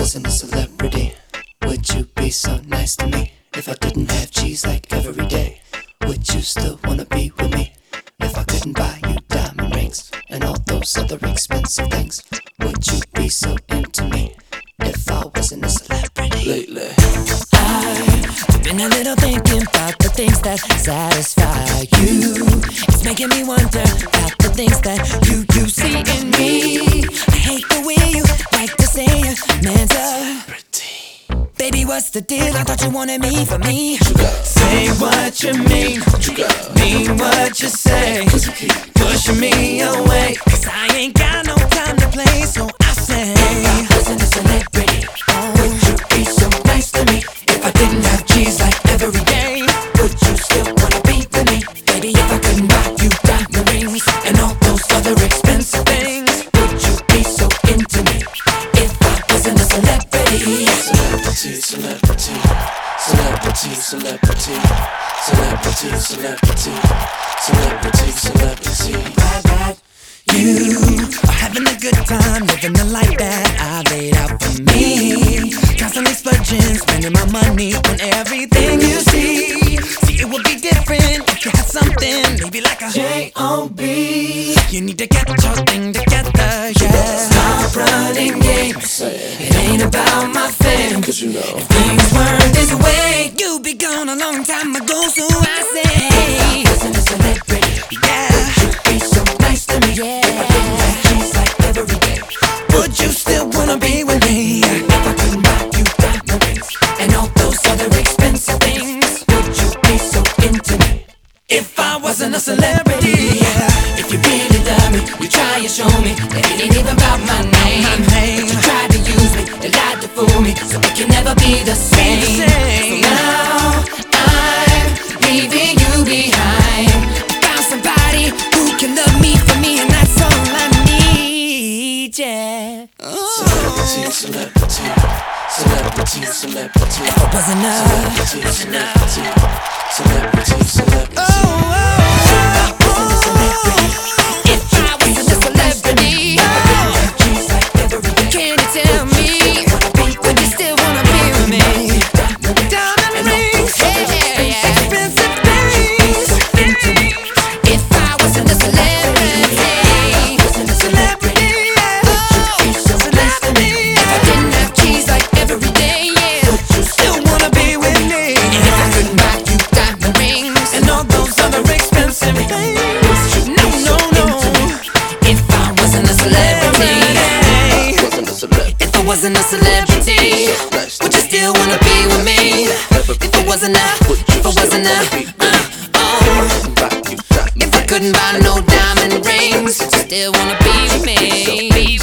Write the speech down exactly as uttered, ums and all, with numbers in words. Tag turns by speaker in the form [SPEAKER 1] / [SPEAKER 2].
[SPEAKER 1] wasn't a celebrity, would you be so nice to me? If I didn't have cheese like every day, would you still wanna be with me? If I couldn't buy you diamond rings and all those other expensive things, would you be so into me? If I wasn't a celebrity.
[SPEAKER 2] Lately
[SPEAKER 3] I've been a little thinking about the things that satisfy you. It's making me wonder about the things that you, you see in me. I hate the way you like to say a man's a
[SPEAKER 2] pretty.
[SPEAKER 3] Baby, what's the deal? I thought you wanted me for me.
[SPEAKER 2] Say what you mean, mean what you say. Pushing me away,
[SPEAKER 3] Cause I ain't got no time to play, so I say,
[SPEAKER 1] if I wasn't a celebrity, would you be so nice to me? If I didn't have cheese like every day, would you still wanna be with me? Baby, if I couldn't buy you diamond rings and all those other expensive things, would you be so into me? If I wasn't a celebrity.
[SPEAKER 2] Celebrity, celebrity, celebrity, celebrity, celebrity, celebrity, celebrity, celebrity.
[SPEAKER 1] Right, right.
[SPEAKER 3] you are having a good time, living the life that I laid out for me. Constantly splurging, spending my money on everything you see. See, it would be different if you had something, maybe like a
[SPEAKER 1] J O B.
[SPEAKER 3] You need to get your thing together, yeah.
[SPEAKER 1] Stop running games. It ain't about my fame.
[SPEAKER 2] Cause you know
[SPEAKER 1] If things weren't this way,
[SPEAKER 3] You'd be gone a long time ago, so I say,
[SPEAKER 1] wasn't a celebrity,
[SPEAKER 3] yeah,
[SPEAKER 1] you'd be so nice to me.
[SPEAKER 3] yeah.
[SPEAKER 1] If I didn't have cheese like every day,
[SPEAKER 3] Would you still wanna be with me?
[SPEAKER 1] if I couldn't buy you diamond rings and all those other expensive things, would you be so into me?
[SPEAKER 3] If I wasn't a celebrity, yeah.
[SPEAKER 1] If you really love me, you try and show me that it ain't even about my name.
[SPEAKER 3] My name.
[SPEAKER 1] But you tried to use me, you lied to fool me, so we can never be the same.
[SPEAKER 3] Be the same.
[SPEAKER 1] So now I'm leaving you behind.
[SPEAKER 3] I found somebody who can love me for me, and that's all I need, yeah.
[SPEAKER 2] celebrity, celebrity, celebrity, celebrity,
[SPEAKER 3] If I wasn't a,
[SPEAKER 2] celebrity, celebrity, celebrity, celebrity.
[SPEAKER 3] oh, oh, oh, if I wasn't a celebrity,
[SPEAKER 1] Cheese like every day.
[SPEAKER 3] can you tell me, would you still wanna be with me? Diamond rings, yeah, yeah. Expensive things. If I wasn't a celebrity, celebrity, oh, celebrity. If I didn't have cheese like every day, yeah, still wanna be with me. And if I couldn't buy you diamond rings and all those other expensive things, no, no, no. If I wasn't a celebrity,
[SPEAKER 2] Wasn't a celeb,
[SPEAKER 3] if I wasn't a celebrity, would you still wanna be with me? If I wasn't a, if I wasn't a, uh, oh.
[SPEAKER 2] back you got me.
[SPEAKER 3] If I couldn't buy no diamond rings, would you still wanna be with me?